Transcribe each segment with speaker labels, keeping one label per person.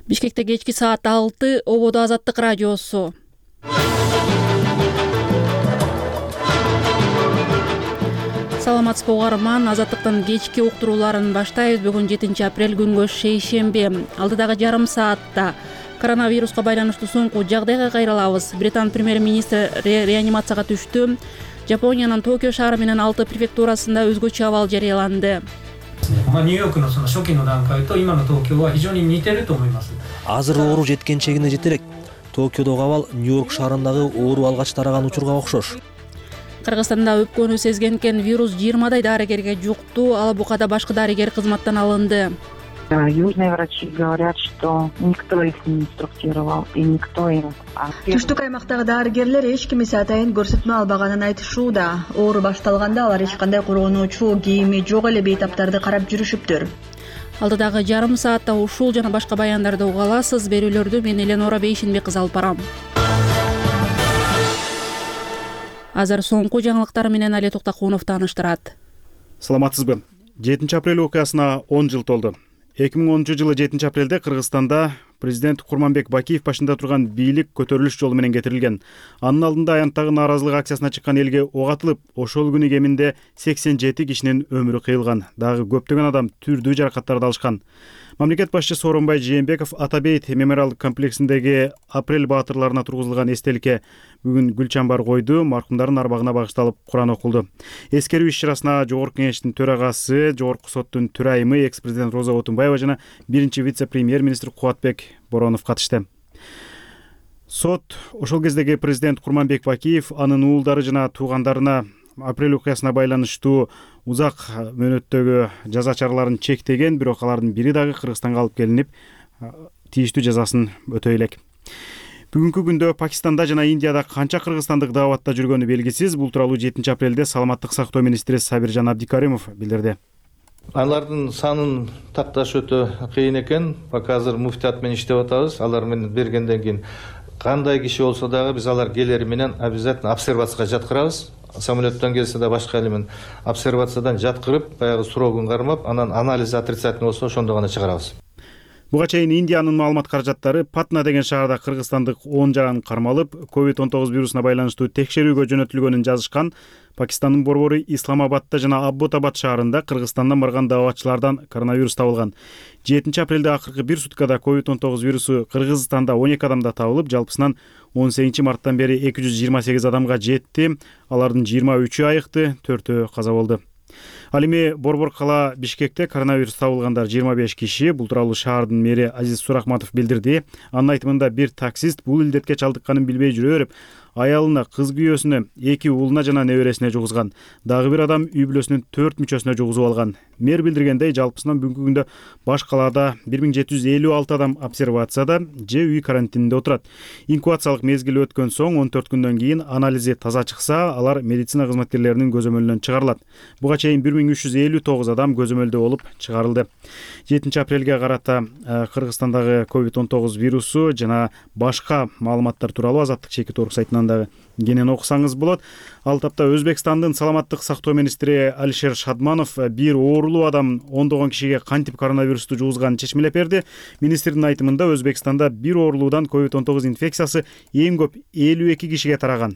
Speaker 1: Бишкекте кечки саат 6 ободо Азаттык радиосу. Саламатсызбы угарман, Азаттыктын кечки уктурууларын баштайбыз. Бүгүн 7 апрель күнгө шейшемби. Алдыдагы жарым саатта коронавируска байланыштуу соңку жагдайга кайрылабыз. Британ премьер-министри реанимацияга түштү. Жапониянын Токио шаары менен 6 префектурасында өзгөчө абал жарыяланды.
Speaker 2: ニューヨークのその初期の段階と今の東京は非常に似てると思います。
Speaker 3: Азыр оору жеткен чегине жете элек. Токиодогу абал Нью-Йорк шаарындагы оору алгач тараган учурга окшош.
Speaker 1: Кыргызстанда өпкөнү сезген вирус 20 дарыгерге жукту. Ал букада башкы дарыгер кызматтан алынды.
Speaker 4: Южные врачи говорят, что никто их не инструктировал и никто им.
Speaker 5: Түштүк аймактагы дарыгерлер эч ким атайын көрсөтмө албаганын айтышууда. Оору башталганда алар эч кандай коргонуучу кийими жок эле бейтаптарды карап жүрүшүптүр.
Speaker 1: Алдыдагы жарым саатта ушул жана башка баяндарды уга аласыз. Берүүлөрдү мен Эленора Бейшинбек алып барам. Азыр соңку жаңылыктар менен Али Токтакунов тааныштырат.
Speaker 6: Саламатсызбы. 7 апрель окуясына 10 жыл толду. 2010-жылы 7 апрелде Кыргызстанда президент Курманбек Бакиев башында турган бийлик көтөрүлүш жолу менен кетирилген. Анын алдында аянттагы нааразылык акциясына чыккан элге ок атылып, ошол күнү кеминде 87 кишинин өмүрү кыйылган. Дагы көптөгөн адам түрдүү жаракаттарды алышкан. Мамлекет башчысы Сооронбай Жээнбеков Атабейт мемориалдык комплексиндеги апрель баатырларына тургузулган эстеликке бүгүн гүл чамбар койду, маркумдардын арбагына багышталып Куран окулду. Эскерүү иш-чарасына Жогорку Кеңештин төрагасы, Жогорку соттун төрайымы экс-президент Роза Отунбаева жана биринчи вице-премьер-министр Кубатбек Боронов катышты. Сот ошол кездеги президент Курманбек Бакиев анын уулдары жана туугандарына апрель окуясына байланыштуу узак мөөнөттөгү жаза чараларын чектеген, бирок алардын бири дагы Кыргызстанга алып келинип, тийиштүү жазасын өтөй элек. Бүгүнкү күндө Пакистанда жана Индияда канча кыргызстандык дааватта жүргөнү белгисиз. Бул тууралуу 7 апрелде саламаттык сактоо министри Сабиржан Абдикаримов билдирди.
Speaker 7: Алардын санын такташ өтө кыйын экен. Азыр муфтият менен иштеп атабыз. Алар менен бергенден кийин кандай киши болсо дагы биз алар келери менен обязательно обсервацияга жаткырабыз. Самолеттон келсе да башка эле менен обсервациядан жаткырып, баягы суроогун кармап, анан анализ отрицательный болсо ошондо гана чыгарабыз.
Speaker 6: Буга чейин Индиянын маалымат каражаттары Патна деген шаарда кыргызстандык 10 жан кармалып, COVID-19 вирусуна байланыштуу текшерүүгө жөнөтүлгөнүн жазышкан. Пакистандын борбору Исламабадта жана Абботабад шаарында Кыргызстандан барган дааватчылардан коронавирус табылган. 7 апрелде акыркы бир суткада COVID-19 вирусу Кыргызстанда 12 адамда табылып, жалпысынан 18 марттан бери 228 адамга жетти. Алардын 23-ü айыкты, 4-ü каза болду. Ал эми Борбор кала Бишкекте коронавирус табылгандар 25 киши. Бул тууралуу шаардын мэри Азиз Сурахматов билдирди. Анын айтымында бир таксист бул илдетке чалдыкканын билбей жүрө берип, аялына, кыз күйөөсүнө, 2 уулуна жана небересине жугузган. Дагы бир адам үй бүлөсүнүн 4 мүчөсүнө жугузуп алган. Мэр билдиргендей, жалпысынан бүгүнкү күндө баш калаада 1756 адам обсервацияда же үй карантининде отурат. Инкубациялык мезгили өткөн соң 14 күндөн кийин анализи таза чыкса, алар медицина кызматкерлеринин көзөмөлүнөн чыгарылат. Буга чейин 1359 адам көзөмөлдө болуп чыгарылды. 7 апрелге карата Кыргызстандагы COVID-19 вирусу жана башка маалыматтар тууралуу Азаттык чеки торк сайтынан дагы кенен окусаңыз болот. Ал тапта Өзбекстандын саламаттык сактоо министри Алишер Шадманов бир оорулуу адам ондогон кишиге кантип коронавирусту жугузганын чечмелеп берди. Министрдин айтымында Өзбекстанда бир оорулуудан COVID-19 инфекциясы эң көп 52 кишиге тараган.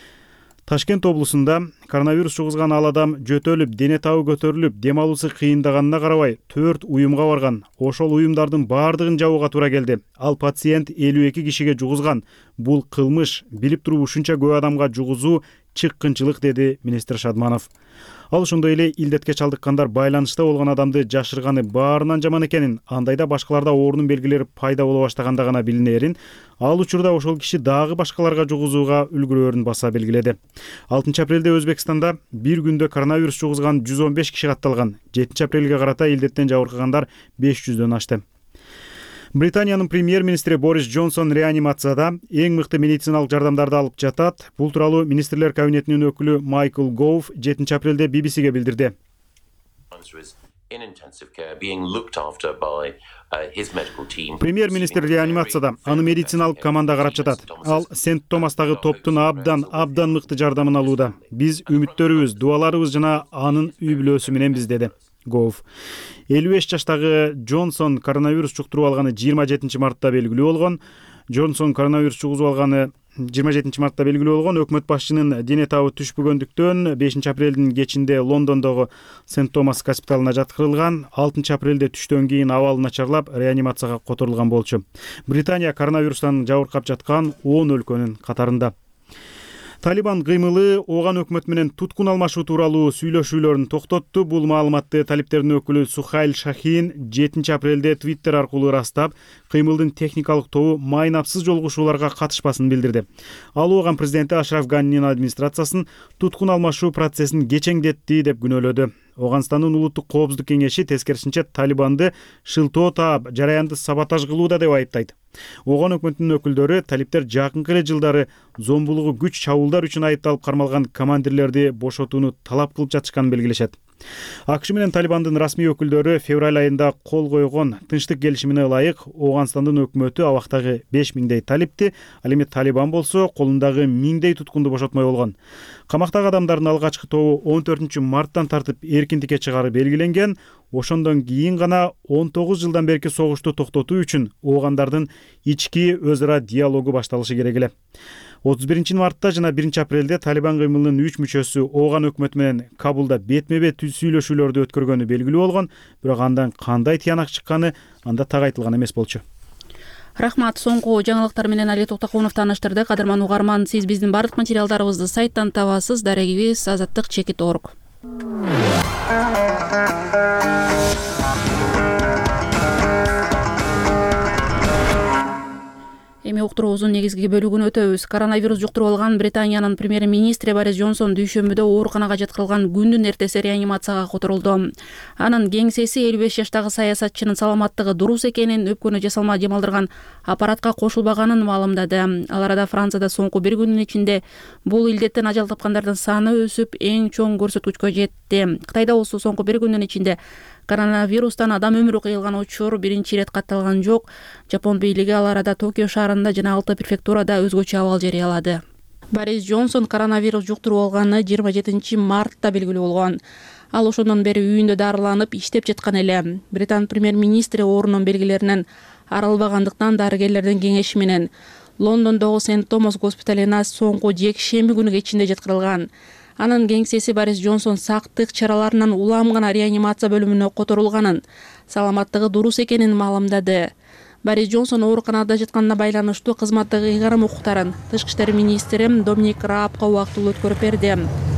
Speaker 6: Ташкент облусунда коронавирус жугузган ал адам жөтөлүп, дене табы көтөрүлүп, дем алуусу кыйындаганына карабай 4 уюмга барган. Ошол уюмдардын баардыгын жабууга туура келди. Ал пациент 52 кишиге жугузган. Бул кылмыш, билип туруп ушунча көп адамга жугузуу чыккынчылык, деди министр Шадманов. Ал ошондой эле илдетке чалдыккандар байланышта болгон адамды жашырганы баарынан жаман экенин, андайда башкаларда оорунун белгилери пайда боло баштаганда гана билинерин, ал учурда ошол киши дагы башкаларга жугузууга үлгүрөөрүн баса белгиледи. 6 апрелде Өзбекстанда бир күндө коронавирус жугузган 115 киши катталган. 7 апрелге карата илдеттен жабыркагандар 500дөн ашты. Британиянын премьер-министри Борис Джонсон реанимацияда эң мыкты медициналык жардамдарды алып жатат. Бул тууралуу министрлер кабинетинин өкүлү Майкл Гоув 7 апрелде BBCге билдирди. Премьер-министр реанимацияда, аны медициналык команда карап жатат. Ал Сент-Томастагы топтун абдан мыкты жардамын алууда. Биз үмүттөрүбүз, дуаларыбыз жана анын үй бүлөсү мененбиз, деди. Gov. 55 жаштагы Джонсон коронавирус жуктуруп алганы 27 мартта белгилүү болгон. Джонсон коронавирус жугузуп алганы 27 мартта белгилүү болгон. Өкмөт башчынын дене табы түшпөгөндүктөн 5 апрелдин кечинде Лондондогу Сент Томас госпиталына жаткырылган. 6 апрелде түштөн кийин абалы начарлап реанимацияга которулган болчу. Британия коронавирустан жабыркап жаткан 10 өлкөнүн катарында. Талибан кыймылы ооган өкмөт менен туткун алмашуу тууралуу сүйлөшүүлөрүн токтотту. Бул маалыматты талиптердин өкүлү Сухайл Шахин 7 апрелде Twitter аркылуу ырастап, кыймылдын техникалык тобу майнапсыз жолугушууларга катышпасын билдирди. Ал ооган президенти Ашраф Ганинин администрациясын туткун алмашуу процессин кечеңдетти деп күнөөлөдү. Оганстандын улуттук коопсуздук кеңеши тескерисинче Талибанды шылтоо таап, жараянды саботаж кылууда деп айыптайт. Ооган өкмөтүнүн өкүлдөрү талиптер жакынкы эле жылдары зомбулугу күч чабуулдар үчүн айыпталып кармалган командирлерди бошотууну талап кылып жатышканын белгилешет. АКШ менен Талибандын расмий өкүлдөрү февраль айында кол койгон тынчтык келишимине ылайык Оганстандын өкмөтү абактагы 5000 талипти, ал эми Талибан болсо колундагы 1000 туткунду бошотмой болгон. Камактагы адамдардын алгачкы тобу 14 марттан тартып эркиндикке чыгары белгиленген. Ошондон кийин гана 19 жылдан берки согушту токтотуу үчүн оогандардын ички өз ара диалогу башталышы керек эле. 31 мартта жана 1 апрелде Талибан кыймылынын 3 мүчөсү ооган өкмөт менен Кабулда бетме-бет сүйлөшүүлөрдү өткөргөнү белгилүү болгон, бирок андан кандай тыянак чыкканы анда так айтылган эмес болчу.
Speaker 1: Рахмат. Соңку жаңылыктар менен Али Токтокунов тааныштырды. Кадырман угарман, сиз биздин бардык материалдарыбызды сайттан табасыз. Дарегибиз azаттык.org. Эми уктуруубуздун негизги бөлүгүн өтөбүз. Коронавирус жуктуруп алган Британиянын премьер-министри Борис Джонсон дүйшөмбүдө ооруканага жаткырылган күндүн эртеси реанимацияга которулду. Анын кеңсеси 55 жаштагы саясатчынын саламаттыгы дурус экенин өпкөнү жасалма дем алдырган аппаратка кошулбаганын маалымдады. Ал арада Францияда соңку бир күндүн ичинде бул илдеттен ажал тапкандардын саны өсүп, эң чоң көрсөткүчкө жетти. Кытайда болсо соңку бир күндүн ичинде коронавирустан адам өмүрү кыйылган учур биринчи ирет катталган жок. Жапон бийлиги ал арада Токио шаарында жана 6 префектурада өзгөчө абал жарыялады. Борис Джонсон коронавирус жуктуруп алганы 27 мартта белгилүү болгон. Ал ошондон бери үйүндө дарыланып иштеп жаткан эле. Британ премьер-министри оорунун белгилеринен арылбагандыктан дарыгерлердин кеңеши менен Лондондогу Сент Томас госпиталына соңку жекшемби күнү кечинде жаткырылган. Анын кеңсеси Борис Джонсон сактык чараларынан улам гана реанимация бөлүмүнө которулганын, саламаттыгы дурус экенин маалымдады. Борис Джонсон ооруканада жатканына байланыштуу кызматтык ыйгарым укуктарын Тышкы иштер министри Доминик Раабка убактылуу өткөрүп берди.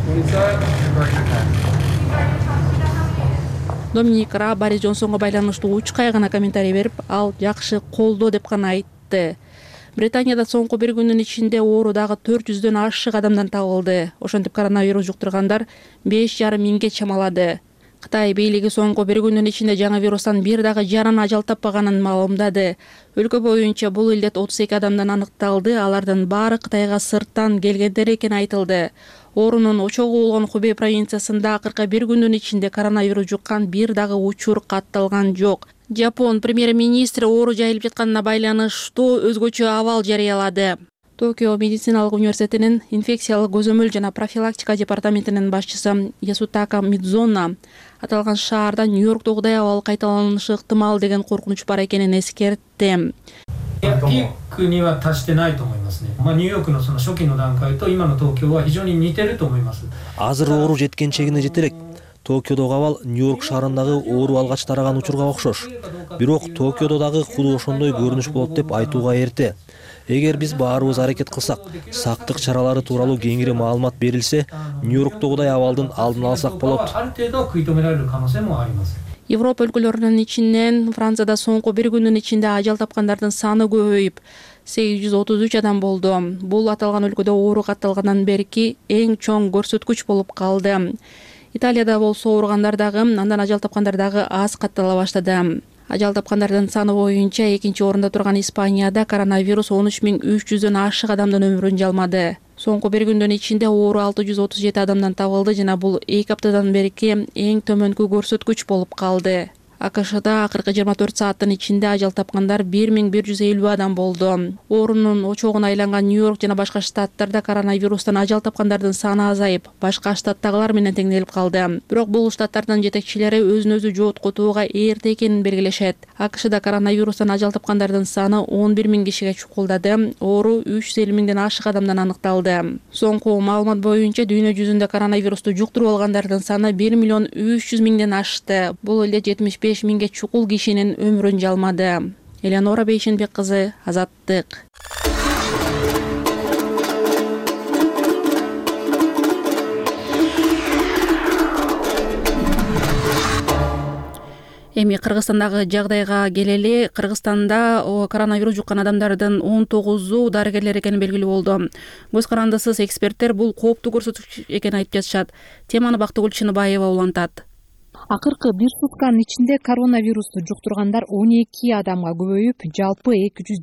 Speaker 1: Доминик Рааб Борис Джонсонго байланыштуу учкай гана комментарий берип, ал жакшы колдоо деп гана айтты. Британияда соңку бир күндүн ичинде оору дагы 400дөн ашык адамдан табылды. Ошентип коронавирус жуктургандар 5,5 миңге чамалады. Кытай бийлиги соңку бир күндүн ичинде жаңы вирустан бир дагы жаран ажал таппаганын маалымдады. Өлкө боюнча бул илдет 32 адамдан аныкталды. Алардын баары Кытайга сырттан келгендер экени айтылды. Оорунун очогу болгон Хубей провинциясында акыркы бир күндүн ичинде коронавирус жуккан бир дагы учур катталган жок. Жапон премьер-министри оору жайылып жатканына байланыштуу өзгөчө абал жарыялады. Токио медициналык университетинин инфекциялык көзөмөл жана профилактика департаментинин башчысы Ясутака Мидзона аталган шаарда Нью-Йорктогудай абал кайталанышы ыктымал деген коркунуч бар экенин эскертти.
Speaker 2: ピークには達してないと思いますね。ニューヨークのその初期の段階と今の東京は非常に似てると思います。
Speaker 3: Азыр оору жеткен чегине жете элек. Токиодогу абал Нью-Йорк шаарындагы оору алгач тараган учурга окшош. Бирок Токиодо дагы куду ошондой көрүнүш болот деп айтууга эрте. Эгер биз баарыбыз аракет кылсак, сактык чаралары тууралуу кеңири маалымат берилсе, Нью-Йорктогудай абалдын алдын алсак болот.
Speaker 1: Европа өлкөлөрүнүн ичинен Францияда соңку бир күндүн ичинде ажал тапкандардын саны көбөйүп 833 адам болду. Бул аталган өлкөдө оору катталгандан берки эң чоң көрсөткүч болуп калды. Италияда болсо ооругандар дагы, андан ажал тапкандар дагы аз каттала баштады. Ажал тапкандардын саны боюнча экинчи орунда турган Испанияда коронавирус 13.300дөн ашык адамдын өмүрүн жалмады. Соңку бир күндүн ичинде оору 637 адамдан табылды жана бул 2 аптадан берки эң төмөнкү көрсөткүч болуп калды. АКШда акыркы 24 сааттын ичинде ажал тапкандар 1150 адам болду. Оорунун очогуна айланган Нью-Йорк жана башка штаттарда коронавирустан ажал тапкандардын саны азайып, башка штаттагылар менен теңделип калды. Бирок бул штаттардын жетекчилери өзүн өзү жооткотууга эрте экенин белгилешет. АКШда коронавирустан ажал тапкандардын саны 11 000 кишиге чукулдады. Оору 350 000ден ашык адамдан аныкталды. Соңку маалымат боюнча дүйнө жүзүндө коронавирусту жуктуруп алгандардын саны 1 300 000ден ашты. Бул эле 75 000ге чукул кишинин өмүрүн жалмады. Элеонора Бейшенбек кызы, Азаттык. Эми Кыргызстандагы жагдайга келели. Кыргызстанда коронавирус жуккан адамдардын 19-у дарыгерлер экени белгилүү болду. Көз карандысыз эксперттер бул кооптуу көрсөткүч экенин айтып жатышат. Теманы Бактыгүл Чыныбаева улантат.
Speaker 8: Акыркы бир сутканын ичинде коронавирусту жуктургандар 12 адамга көбөйүп, жалпы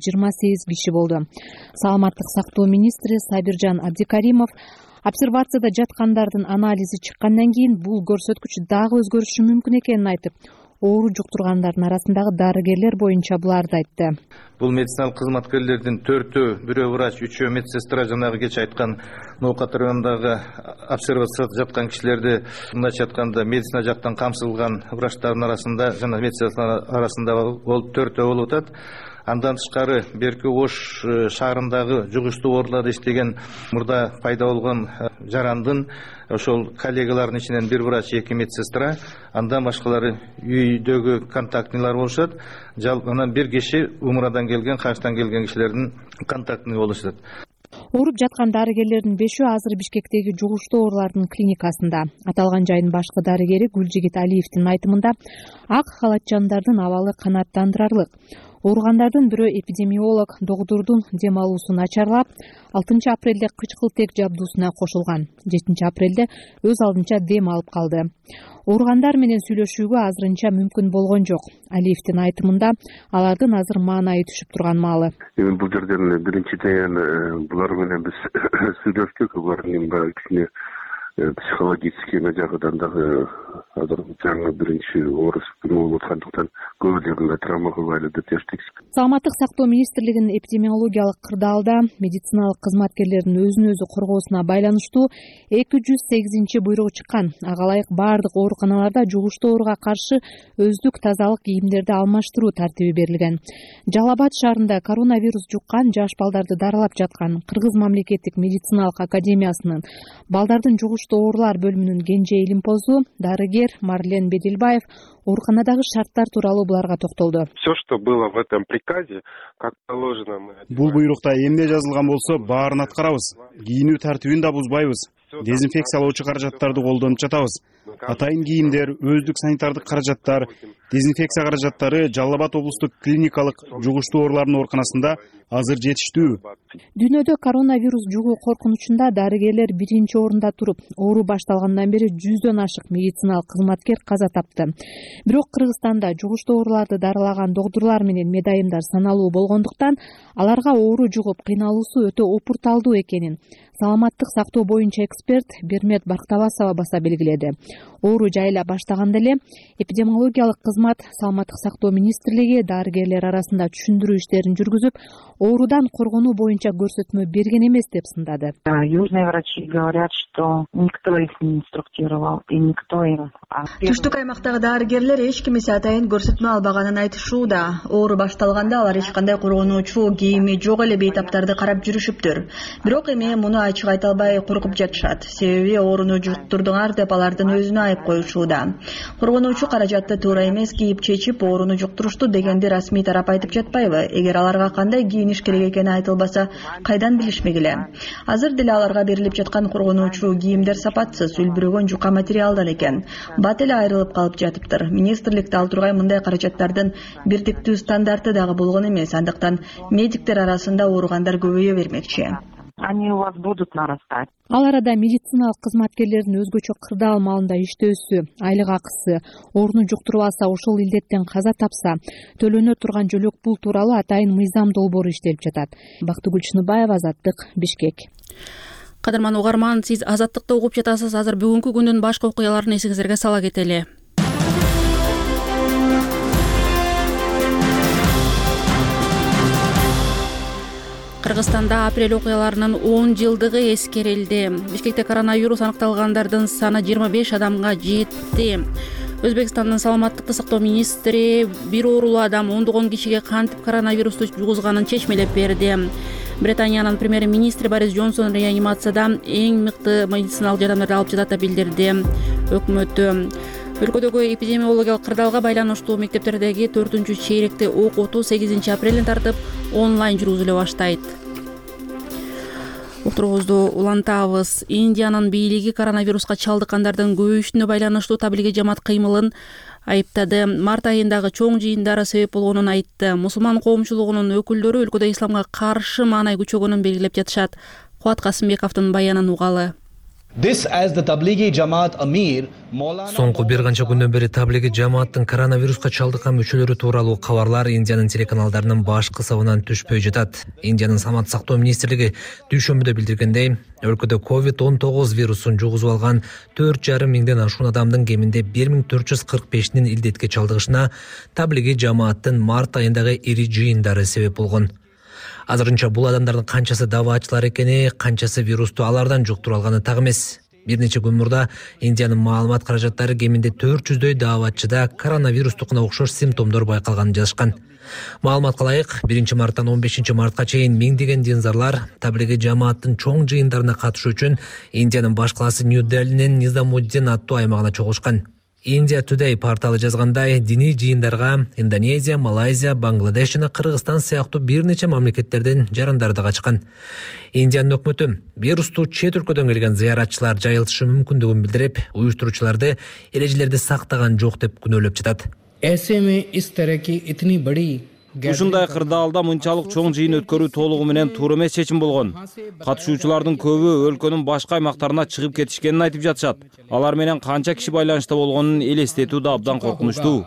Speaker 8: 228 киши болду. Саламаттык сактоо министри Сабиржан Абдикаримов обсервацияда жаткандардын анализи чыккандан кийин бул көрсөткүч дагы өзгөрүшү мүмкүн экенин айтып, оору жуктургандардын арасындагы дарыгерлер боюнча буларды айтты.
Speaker 7: Бул медициналык кызматкерлердин 4-өө, 1-өө врач, 3-өө медсестра, жанагы кече айткан ноокат районундагы обсервацияда жаткан кишилерди мындайча айтканда медицина жактан камсыздалган врачтардын арасында жана медсестралар арасында болуп 4-өө болуп атат. Андан тышкары берки Ош шаарындагы жугуштуу ооруларда иштеген мурда пайда болгон жарандын ошол коллегалардын ичинен 1 врач, 2 медсестра, андан башкалары үйдөгү контактныйлар болушат. Анан 1 киши умрадан келген, Качтан келген кишилердин контактны болушат.
Speaker 8: Ооруп жаткан дарыгерлердин 5-өө азыр Бишкектеги жугуштуу оорулардын клиникасында. Аталган жайдын башкы дарыгери Гүлжигит Алиевдин айтымында ак халатчандардын абалы канааттандырарлык. Ооругандардын бирөө эпидемиолог доктурдун дем алуусу начарлап, 6 апрелде кычкылтек жабдуусуна кошулган. 7 апрелде өз алдынча дем алып калды. Ооругандар менен сүйлөшүүгө азырынча мүмкүн болгон жок. Алиевдин айтымында алардын азыр маанайы түшүп турган маалы.
Speaker 9: Бул жерден биринчиден булар менен биз сүйлөштүк, булардын кичине психологический жагынан дагы азыр жаңы биринчи оору болуп аткандыктан көбүлөрүнө травма кылбайлы деп чечтик.
Speaker 8: Саламаттык сактоо министрлигинин эпидемиологиялык кырдаалда медициналык кызматкерлердин өзүн өзү коргоосуна байланыштуу 208 буйругу чыккан. Ага ылайык баардык ооруканаларда жугуштуу ооруга каршы өздүк тазалык кийимдерди алмаштыруу тартиби берилген. Жалал Абад шаарында коронавирус жуккан жаш балдарды дарылап жаткан Кыргыз мамлекеттик медициналык академиясынын балдардын жугуштуу оорулар бөлүмүнүн кенже илимпозу дарыгер Марлен Бедилбаев ооруканадагы шарттар тууралуу буларга токтолду.
Speaker 9: Все, что было в этом приказе, как положено, мы...
Speaker 6: Бул буйрукта эмне жазылган болсо, баарын аткарабыз. Кийинүү тартибин да бузбайбыз. Дезинфекциялоочу каражаттарды колдонуп жатабыз. Атайын кийимдер, өздүк санитардык каражаттар, дезинфекция каражаттары Жалал Абад облустук клиникалык жугуштуу оорулардын ооруканасында азыр жетиштүү.
Speaker 8: Дүйнөдө коронавирус жугуу коркунучунда дарыгерлер биринчи орунда туруп, оору башталгандан бери 100дөн ашык медициналык кызматкер каза тапты. Бирок Кыргызстанда жугуштуу ооруларды дарылаган доктурлар менен медайымдар саналуу болгондуктан аларга оору жугуп кыйналуусу өтө опурталдуу экенин саламаттык сактоо боюнча эксперт Бермет Бактабасова баса белгиледи. Оору жайыла баштаганда эле эпидемиологиялык кызмат Саламаттык сактоо министрлиги дарыгерлер арасында түшүндүрүү иштерин жүргүзүп, оорудан коргонуу боюнча көрсөтмө берген эмес деп сындады.
Speaker 4: Южные врачи говорят, что никто их не инструктировал и никто им...
Speaker 5: Түштүк аймактагы дарыгерлер эч ким атайын көрсөтмө албаганын айтышууда. Оору башталганда алар эч кандай коргонуучу кийими жок эле бейтаптарды карап жүрүшүптүр. Бирок эми муну ачык айта албай коркуп жатышат. Себеби ооруну жуктурдуңар деп алардын өзүнө айып коюшууда. Коргонуучу каражатты туура эмес кийип чечип ооруну жуктурушту дегенди расмий тарап айтып жатпайбы? Эгер аларга кандай кийиниш керек экени айтылбаса, кайдан билишмек эле? Азыр деле аларга берилип жаткан коргонуучу кийимдер сапатсыз, үлбүрөгөн жука материалдан экен. Бат эле айрылып калып жатыптыр. Министрликте ал тургай мындай каражаттардын бирдиктүү стандарты дагы болгон эмес. Андыктан медиктер арасында ооругандар көбөйө бермекчи.
Speaker 4: Они у вас будут нарастать.
Speaker 8: Ал арада медициналык кызматкерлердин өзгөчө кырдаал маалында иштөөсү, айлык акысы, ооруну жуктуруп алса, ошол илдеттен каза тапса, төлөнө турган жөлөк пул тууралуу атайын мыйзам долбоору иштелип жатат. Бактыгүл Чыныбаева, Азаттык, Бишкек.
Speaker 1: Кадырман угарман, сиз Азаттыкты угуп жатасыз. Азыр бүгүнкү күндүн башка окуяларын эсиңиздерге сала кетели. Кыргызстанда апрель окуяларынын 10 жылдыгы эскерилди. Бишкекте коронавирус аныкталгандардын саны 25 адамга жетти. Өзбекстандын саламаттыкты сактоо министри бир оорулуу адам ондогон кишиге кантип коронавирусту жугузганын чечмелеп берди. Британиянын премьер-министри Борис Джонсон реанимацияда эң мыкты медициналык жардамдарды алып жатат деп билдирди. Өкмөтү өлкөдөгү эпидемиологиялык кырдаалга байланыштуу мектептердеги 4-чейректе окутуу 8 апрелден тартып онлайн жүргүзүлө баштайт. Уктуруубузду улантабыз. Индиянын бийлиги коронавируска чалдыккандардын көбөйүшүнө байланыштуу таблиги жамаат кыймылын айыптады. Март айындагы чоң жыйындары себеп болгонун айтты. Мусулман коомчулугунун өкүлдөрү өлкөдө исламга каршы маанай күчөгөнүн белгилеп жатышат. Кубат Касымбековдун баянын угалы.
Speaker 3: Соңку бир канча күндөн бери таблиги жамааттын коронавируска чалдыккан мүчөлөрү тууралуу кабарлар Индиянын телеканалдарынын баш кысабынан түшпөй жатат. Индиянын саламаттык сактоо министрлиги дүйшөмбүдө билдиргендей, өлкөдө COVID-19 вирусун жугузуп алган 4,5 миңден ашуун адамдын кеминде 1445-нин илдетке чалдыгышына таблиги жамааттын март айындагы ири жыйындары себеп болгон. Азырынча бул адамдардын канчасы даваачылар экени, канчасы вирусту алардан жуктуруп алганы так эмес. Бир нече күн мурда Индиянын маалымат каражаттары кеминде 400дөй даваатчыда коронавирустукуна окшош симптомдор байкалганын жазышкан. Маалыматка ылайык, 1 марттан 15 мартка чейин миңдеген динзарлар таблиги жамааттын чоң жыйындарына катышуу үчүн Индиянын баш калаасы Нью-Делинин Низамуддин аттуу аймагына чогулушкан. India Today порталы жазгандай, диний жыйындарга Индонезия, Малайзия, Бангладеш жана Кыргызстан сыяктуу бир нече мамлекеттерден жарандар да качкан. Индиянын өкмөтү вирусту чет өлкөдөн келген зыяратчылар жайылтышы мүмкүндүгүн билдирип, уюштуруучуларды эрежелерди сактаган жок деп күнөөлөп жатат.
Speaker 10: Ушундай кырдаалда мынчалык чоң жыйын өткөрүү толугу менен туура эмес чечим болгон. Катышуучулардын көбү өлкөнүн башка аймактарына чыгып кетишкенин айтып жатышат. Алар менен канча киши байланышта болгонун элестетүү да абдан коркунучтуу.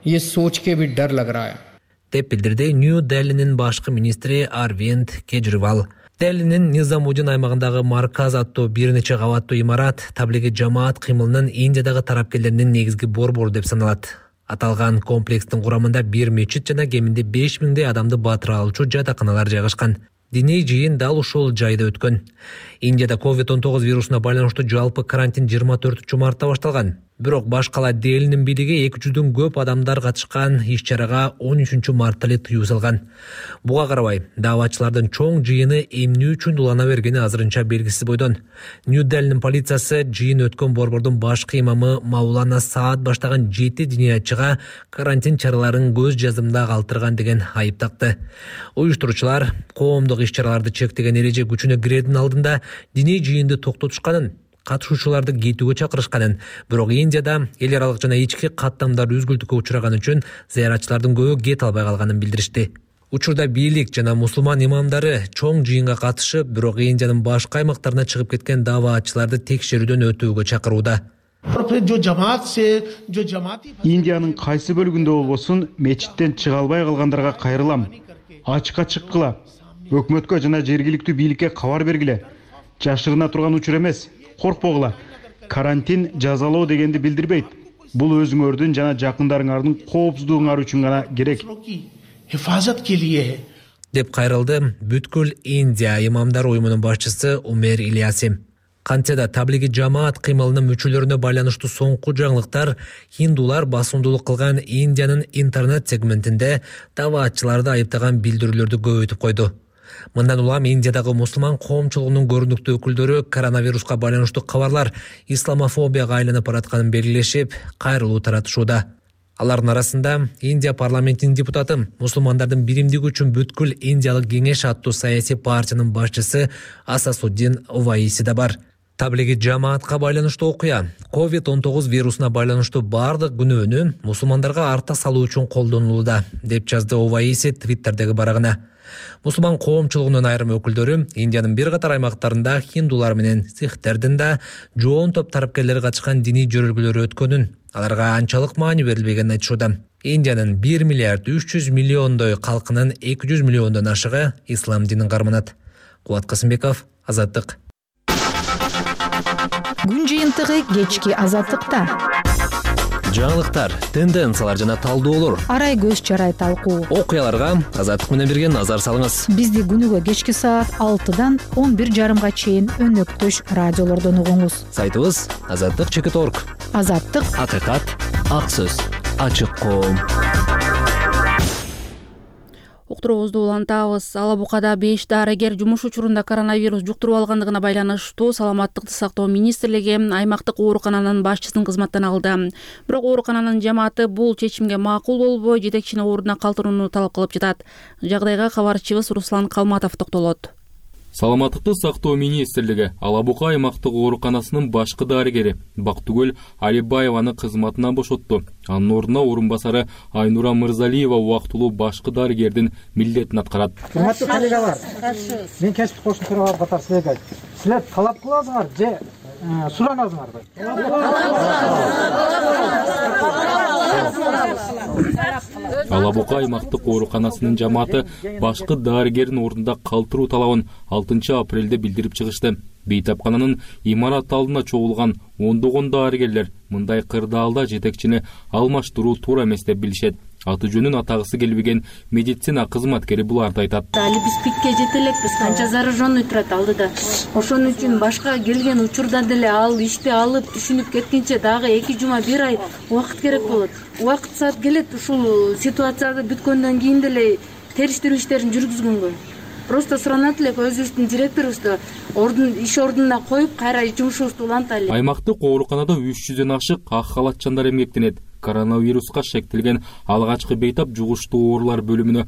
Speaker 3: Деп билдирди Нью-Делинин башкы министри Арвинд Кежривал. Делинин Низамуддин аймагындагы Марказ аттуу бир нече кабаттуу имарат таблиги жамаат кыймылынын Индиядагы тарапкерлеринин негизги борбору деп саналат. Аталган комплекстин курамында бир мечит жана кеминде 5 миңдей адамды батыра алуучу жатаканалар жайгашкан. Диний жыйын дал ушул жайда өткөн. Индияда COVID-19 вирусуна байланыштуу жалпы карантин 24 мартта башталган. Бирок баш кала Делинин бийлиги 200дөн көп адамдар катышкан иш-чарага 13 мартта эле тыюу салган. Буга карабай, даваачылардын чоң жыйыны эмне үчүн улана бергени азырынча белгисиз бойдон. Нью-Делинин полициясы жыйын өткөн борбордун башкы имамы Маулана Саад баштаган 7 диниятчыга карантин чараларын көз жазымда калтырган деген айып такты. Уюштуруучулар коомдук иш-чараларды чектеген эреже күчүнө кирердин алдында диний жыйынды токтотушканын, катышуучуларды кетүүгө чакырышканын, бирок Индияда эл аралык жана ички каттамдар үзгүлтүккө учураган үчүн зыяратчылардын көбү кете албай калганын билдиришти. Учурда бийлик жана мусулман имамдары чоң жыйынга катышып, бирок Индиянын башка аймактарына чыгып кеткен даваатчыларды текшерүүдөн өтүүгө чакырууда.
Speaker 6: Индиянын кайсы бөлүгүндө болбосун мечиттен чыга албай калгандарга кайрылам. Ачыкка чыккыла. Өкмөткө жана жергиликтүү бийликке кабар бергиле. Жашырына турган учур эмес. Коркпогула. Карантин жазалоо дегенди билдирбейт. Бул өзүңөрдүн жана жакындарыңардын коопсуздугуңар үчүн гана керек.
Speaker 3: Деп кайрылды бүткүл Индия имамдар уюмунун башчысы Умер Ильяси. Кантсе да таблиги жамаат кыймылынын мүчөлөрүнө байланыштуу соңку жаңылыктар хиндулар басымдуулук кылган Индиянын интернет сегментинде даваатчыларды айыптаган билдирүүлөрдү көбөйтүп койду. Мындан улам Индиядагы мусулман коомчулугунун көрүнүктүү өкүлдөрү коронавируска байланыштуу кабарлар исламофобияга айланып баратканын белгилешип, кайрылуу таратышууда. Алардын арасында Индия парламентинин депутаты, мусулмандардын биримдиги үчүн бүткүл Индиялык кеңеш аттуу саясий партиянын башчысы Асасуддин Овайси да бар. Таблиги жамаатка байланыштуу окуя COVID-19 вирусуна байланыштуу бардык күнөөнү мусулмандарга арта салуу үчүн колдонулууда, деп жазды Овайси Твиттердеги барагына. Мусулман коомчулугунун айрым өкүлдөрү Индиянын бир катар аймактарында хиндулар менен сихтердин да жоон топ тарапкерлери катышкан диний жөрөлгөлөр өткөнүн, аларга анчалык маани берилбегенин айтышууда. Индиянын 1 миллиард 300 миллиондой калкынын 200 миллиондон ашыгы ислам динин карманат. Кубат Касымбеков, Азаттык.
Speaker 11: Күн жыйынтыгы кечки Азаттыкта.
Speaker 3: жаңылыктар, тенденциялар жана талдоолор,
Speaker 11: арай көз чарай талкуу,
Speaker 3: окуяларга Азаттык менен бирге назар салыңыз.
Speaker 11: Бизди күнүгө кечки саат 6-дан 11:30 чейин өнөктөш радиолордон угуңуз.
Speaker 3: Сайтыбыз azattik.org.
Speaker 11: Азаттык,
Speaker 3: акыйкат, ак сөз, ачык коом.
Speaker 1: Уктуруубузду улантабыз. Ала Букада 5 дарыгер жумуш учурунда коронавирус жуктуруп алгандыгына байланыштуу Саламаттыкты сактоо министрлиги аймактык оорукананын башчысын кызматтан алды. Бирок оорукананын жамааты бул чечимге макул болбой, жетекчини ордуна калтырууну талап кылып жатат. Жагдайга кабарчыбыз Руслан Калматов токтолот.
Speaker 12: Саламаттыкты сактоо министрлиги Ала Бука аймактык ооруканасынын башкы дарыгери Бактыгөл Алибаеваны кызматынан бошотту. Анын ордуна орун басары Айнура Мырзалиева убактылуу башкы дарыгердин милдетин аткарат.
Speaker 13: Урматтуу коллегалар, мен кесиптик коштун төрагасы катары силерге айтайын. Силер талап кыласыңар же суранасыңарбы?
Speaker 12: Ала Бука аймактык ооруканасынын жамааты башкы дарыгердин ордунда калтыруу талабын 6 апрелде билдирип чыгышты. Бейтапкананын имарат алдына чогулган ондогон дарыгерлер мындай кырдаалда жетекчини алмаштыруу туура эмес деп билишет. Аты жөнүн атагысы келбеген медицина кызматкери буларды айтат.
Speaker 14: Али биз пикке жете элекпиз, канча зараженный турат алдыда. Ошон үчүн башка келген учурда деле ал ишти алып түшүнүп кеткенче дагы 2 жума 1 ай убакыт керек болот. Убакыт саат келет ушул ситуацияда бүткөндөн кийин деле териштирүү иштерин жүргүзгөнгө. Просто суранат элек өзүбүздүн директорубузду иш ордуна коюп кайра жумушубузду улантайлы.
Speaker 12: Аймактык ооруканада 300дөн ашык ак халатчандар эмгектенет. Коронавируска шектелген алгачкы бейтап жугуштуу оорулар бөлүмүнө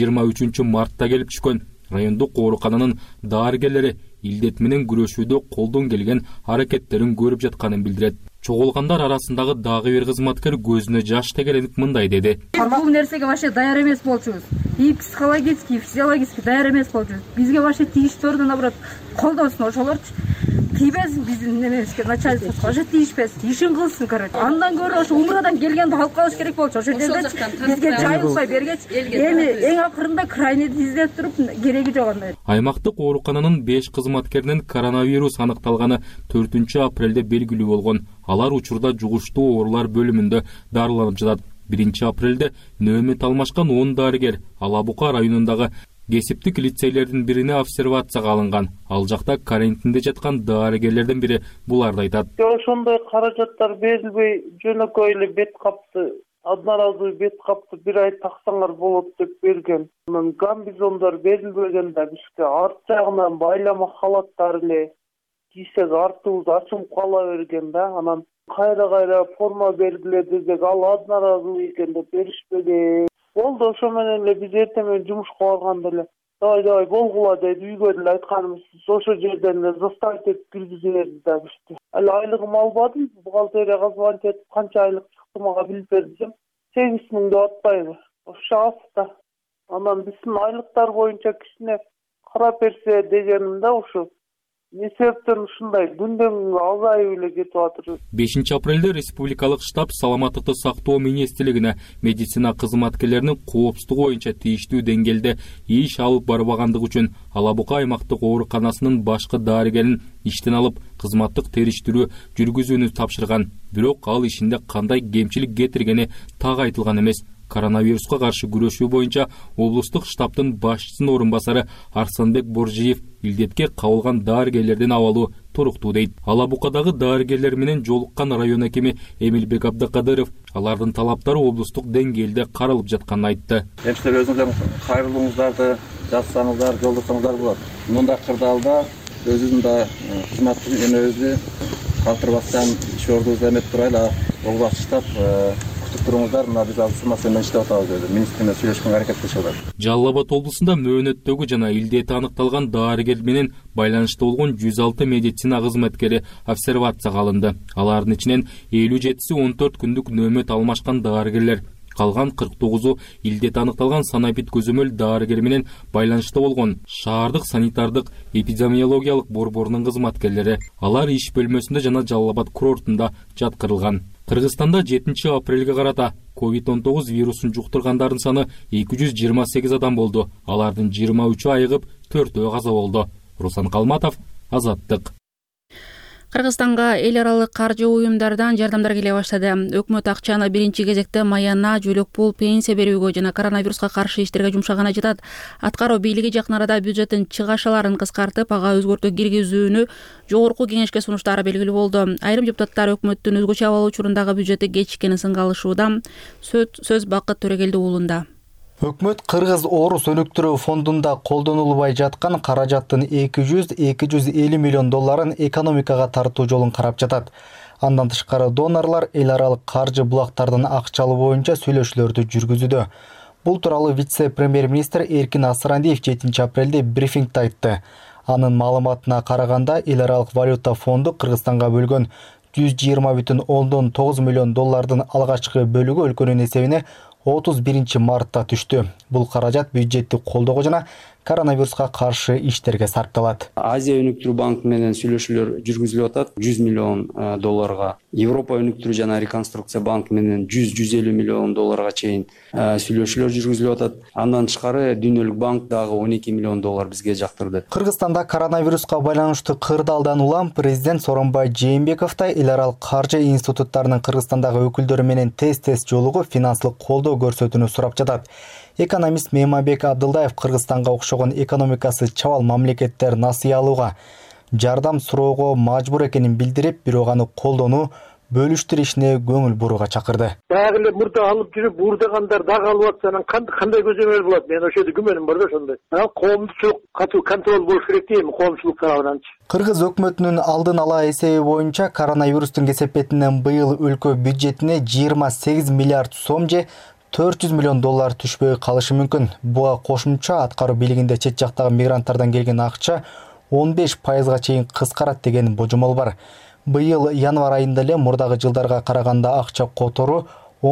Speaker 12: 23 мартта келип түшкөн. Райондук оорукананын дарыгерлери илдет менен күрөшүүдө колдон келген аракеттерин көрүп жатканын билдирет. Чогулгандар арасындагы дагы бир кызматкер көзүнө жаш тегеленип мындай деди.
Speaker 14: Бул нерсеге вообще даяр эмес болчубуз. И психологически, и физиологически даяр эмес болчубуз. Бизге вообще тийиштүү ордун наоборот колдосун ошолорчу. Тийбесин биздин немебизге, начальствосу вообще тийишпесин, ишин кылсын, короче. Андан көрө ошо умрадан келгенди алып калыш керек болчу. Ошол жерде бизге жайылбай бергечи, эми эң акырында крайнийди издеп туруп кереги жок андай.
Speaker 12: Аймактык оорукананын 5 кызматкеринин коронавирус аныкталганы 4 апрелде белгилүү болгон. Алар учурда жугуштуу оорулар бөлүмүндө дарыланып жатат. 1 апрелде нөөмөт алмашкан 10 дарыгер Ала Бука районундагы кесиптик лицейлердин бирине обсервацияга алынган. Ал жакта карантинде жаткан дарыгерлердин бири буларды айтат.
Speaker 15: Ошондой каражаттар берилбей жөнөкөй эле бет капты, одноразовый бет капты 1 ай таксаңар болот деп берген. Анан гамбизондор берилбеген да бизге арт жагынан байлама халаттар эле кийсек артыбыз ачылып кала берген да. Анан кайра форма бергиле десек ал одноразовый экен деп беришпеген. Болду, ошо менен эле биз эртең жумушка барганда эле давай болгула деп үйгө деле айтканыбыз. Ошо жерден эле заставить этип киргизе берди да бизди. Ал айлыгым албадым, бухгалтерияга звонить этип канча айлык чыкты мага билип бердим. 8.000 деп атпайбы. Ошо аста. Анан биздин айлыктар боюнча кичине карап берсе дегеним да ошо. Не себептен ушундай күндөн азайып эле кетип атыр.
Speaker 12: 5 апрелде республикалык штаб Саламаттыкты сактоо министрлигине медицина кызматкерлеринин коопсуздугу боюнча тийиштүү деңгээлде иш алып барбагандыгы үчүн Ала Бука аймактык ооруканасынын башкы дарыгерин иштен алып кызматтык териштирүү жүргүзүүнү тапшырган. Бирок ал ишинде кандай кемчилик кетиргени так айтылган эмес. Коронавируска каршы күрөшүү боюнча облустук штабтын башчысынын орун басары Арсанбек Боржиев илдетке кабылган дарыгерлердин абалы туруктуу дейт. Ала Букадагы дарыгерлер менен жолуккан район акими Эмилбек Абдыкадыров алардын талаптары облустук деңгээлде каралып жатканын айтты.
Speaker 16: Силер өзүңүздөрдүн кайрылууңуздарды жазсаңыздар, жолдосоңуздар болот. Мындай кырдаалда өзүбүздүн да кызматтын өнөбүздү калтырбастан иш ордубузду эметип турайлы. Облус штаб туруңуздар, мына биз азыр маселе иштеп атабыз деди. Министр менен сүйлөшкөнгө аракеттешип атабыз.
Speaker 12: Жалал Абад облусунда мөөнөттөгү жана илдети аныкталган дарыгер менен байланышта болгон 106 медицина кызматкери обсервацияга алынды. Алардын ичинен 57-си 14 күндүк нөөмөт алмашкан дарыгерлер. Калган 49-у илдет аныкталган санапит көзөмөл дарыгер менен байланышта болгон шаардык санитардык эпидемиологиялык борборунун кызматкерлери. Алар иш бөлмөсүндө жана Жалал Абад курортунда жаткырылган. Кыргызстанда 7 апрелге карата COVID-19 вирусун жуктургандардын саны 228 адам болду. Алардын 23-ü айыгып, 4-өө каза болду. Руслан Калматов, Азаттык.
Speaker 1: Кыргызстанга эл аралык каржы уюмдардан жардамдар келе баштады. Өкмөт акчаны биринчи кезекте маяна, жөлөк пул, пенсия берүүгө жана коронавируска каршы иштерге жумшаганы жатат. Аткаруу бийлиги жакын арада бюджеттин чыгашаларын кыскартып, ага өзгөртүү киргизүүнү жогорку кеңешке сунуштары белгилүү болду. Айрым депутаттар өкмөттүн өзгөчө абал учурундагы бюджети кечиккенин сынга алышууда. Сөз Бакыт Төрөгелди уулунда.
Speaker 17: Өкмөт Кыргыз орус өнүктүрүү фондунда колдонулбай жаткан каражаттын 200-250 миллион долларын экономикага тартуу жолун карап жатат. Андан тышкары донорлар эл аралык каржы булактардын акчалы боюнча сүйлөшүүлөрдү жүргүзүүдө. Бул тууралуу вице-премьер-министр Эркин Асырандиев 7 апрелде брифингде айтты. Анын маалыматына караганда эл аралык валюта фонду Кыргызстанга бөлгөн 120,9 миллион доллардын алгачкы бөлүгү өлкөнүн эсебине 31 мартта түштү. Бул каражат бюджетти колдоого жана коронавируска каршы иштерге сарпталат.
Speaker 18: Азия өнүктүрүү банкы менен сүйлөшүүлөр жүргүзүлүп атат 100 миллион долларга. Европа өнүктүрүү жана реконструкция банкы менен 100-150 миллион долларга чейин сүйлөшүүлөр жүргүзүлүп атат. Андан тышкары Дүйнөлүк банк дагы 12 миллион доллар бизге жактырды.
Speaker 17: Кыргызстанда коронавируска байланыштуу кырдаалдан улам президент Сооронбай Жээнбековдой эл аралык каржы институттарынын Кыргызстандагы өкүлдөрү менен тез жолугуп финансылык колдоо көрсөтүүнү сурап жатат. Экономист Мемабек Абдылдаев Кыргызстанга окшогон экономикасы чабал мамлекеттер насыя алууга, жардам суроого мажбур экенин билдирип, бирок аны колдонуу, бөлүштүр ишине көңүл бурууга чакырды.
Speaker 19: Дагы эле мурда алып жүрүп, уурдагандар дагы алып атса, анан кандай көзөмөл болот? Мен ошол жерде күмөнүм бар да ошондой. Коомчулук катуу контроль болуш керек дейм, коомчулук тарабынан.
Speaker 17: Кыргыз өкмөтүнүн алдын ала эсеби боюнча коронавирустун кесепетинен быйыл өлкө бюджетине 28 миллиард сом же 400 миллион доллар түшпөй калышы мүмкүн. Буга кошумча аткаруу бийлигинде чет жактагы мигранттардан келген акча 15% чейин кыскарат деген божомол бар. Быйыл январь айында эле мурдагы жылдарга караганда акча которуу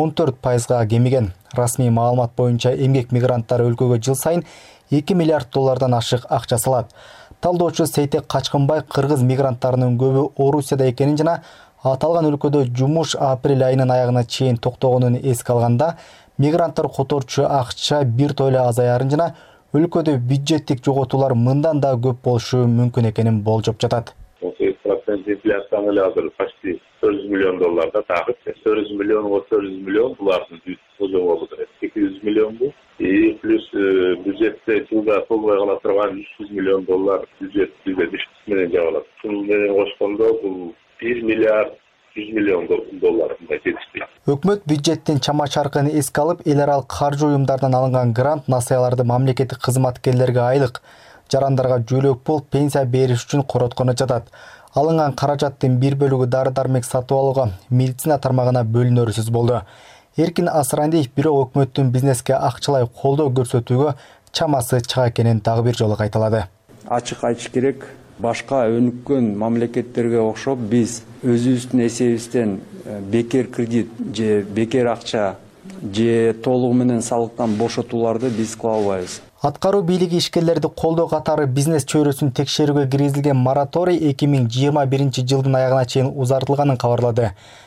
Speaker 17: 14% кемиген. Расмий маалымат боюнча эмгек мигранттары өлкөгө жыл сайын 2 миллиард доллардан ашык акча салат. Талдоочу Сейтек Качкынбай кыргыз мигранттарынын көбү Орусияда экенин жана аталган өлкөдө жумуш апрель айынын аягына чейин токтогонун эске алганда, мигранттар которчу акча бир тойло азаярын жана өлкөдө бюджеттик жоготуулар мындан да көп болушу мүмкүн экенин болжоп жатат.
Speaker 20: 18% инфляцияны эле азыр почти 400 миллион долларда тагып 400 миллион булардын божомолу 200 миллион бул. И плюс бюджетте жылда толбой кала турган 300 миллион доллар бюджет бизде дефицит менен жабылат. Шуну менен кошкондо бул 1 миллиард 100 миллион доллар жетишти.
Speaker 17: Өкмөт бюджеттин чама чаркын эске алып, эл аралык каржы уюмдарынан алынган грант насыяларды мамлекеттик кызматкерлерге айлык, жарандарга жөлөк пул, пенсия бериш үчүн короткону жатат. Алынган каражаттын бир бөлүгү дары-дармек сатып алууга, медицина тармагына бөлүнөрү сөз болду. Эркин Асырандиев бирок өкмөттүн бизнеске акчалай колдоо көрсөтүүгө чамасы чыга экенин дагы бир жолу кайталады.
Speaker 18: Ачык айтыш керек, башка өнүккөн мамлекеттерге окшоп биз өзүбүздүн эсебибизден бекер кредит же бекер акча же толугу менен салыктан бошотууларды биз кыла албайбыз.
Speaker 17: Аткаруу бийлиги ишкерлерди колдоо катары бизнес чөйрөсүн текшерүүгө киргизилген мораторий 2021 жылдын аягына чейин узартылганын кабарлады.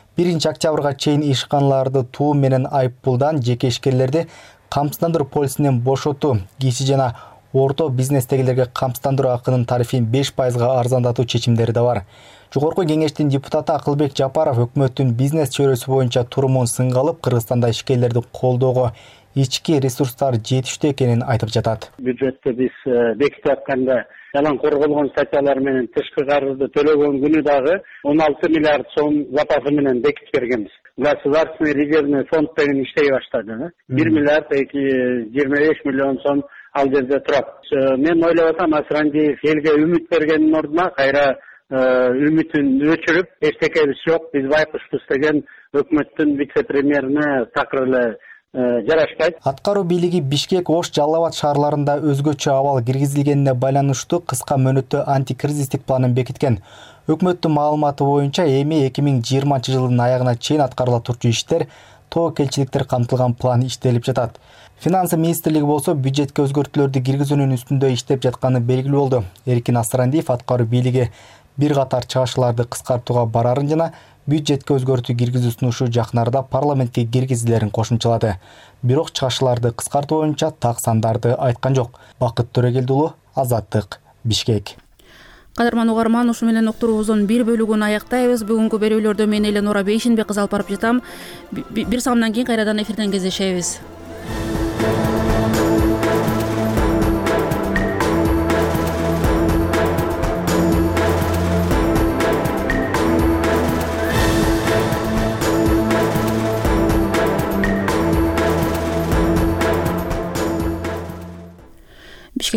Speaker 17: 1 октябрга чейин ишканаларды туум менен айыппулдан жеке ишкерлерди камсыздандыруу полисинен бошотуу, кичи жана орто бизнестегилерге камсыздандыруу акынын тарифин 5%га арзандатуу чечимдери да бар. Жогорку кеңештин депутаты Акылбек Жапаров өкмөттүн бизнес чөйрөсү боюнча турумун сынга алып, Кыргызстанда ишкерлерди колдоого ички ресурстар жетиштүү экенин айтып жатат.
Speaker 19: Бюджетте биз бекитип атканда жалаң корголгон статьялар менен тышкы карызды төлөгөн күнү дагы 16 миллиард сом запасы менен бекитип бергенбиз. Государственный резервный фонд деген иштей баштады. 1 миллиард 25 миллион сом ал жерде турат. Мен ойлоп атам, Асырандиев элге үмүт бергендин ордуна кайра үмүтүн өчүрүп, эчтекебиз жок, биз байкушпуз деген өкмөттүн вице-премьерине такыр эле жарашпайт.
Speaker 17: Аткаруу бийлиги Бишкек, Ош, Жалал Абад шаарларында өзгөчө абал киргизилгенине байланыштуу кыска мөөнөттүү антикризистик планын бекиткен. Өкмөттүн маалыматы боюнча эми 2020 жылдын аягына чейин аткарыла турчу иштер, тобокелчиликтер камтылган план иштелип жатат. Финансы министрлиги болсо бюджетке өзгөртүүлөрдү киргизүүнүн үстүндө иштеп жатканы белгилүү болду. Эркин Асырандиев аткаруу бийлиги бир катар чыгышууларды кыскартууга барарын жана бюджетке өзгөртүү киргизүү сунушу жакын арада парламентке киргизилерин кошумчалады. Бирок чыгышууларды кыскартуу боюнча так сандарды айткан жок. Бакыт Төрөгелди уулу, Азаттык, Бишкек.
Speaker 1: Кадырман угарман, ушу менен уктуруубуздун бир бөлүгүн аяктайбыз. Бүгүнкү берүүлөрдө мен Эленора Бейшенбек кызы алып барып жатам. Бир салымдан кийин кайрадан эфирден кездешебиз.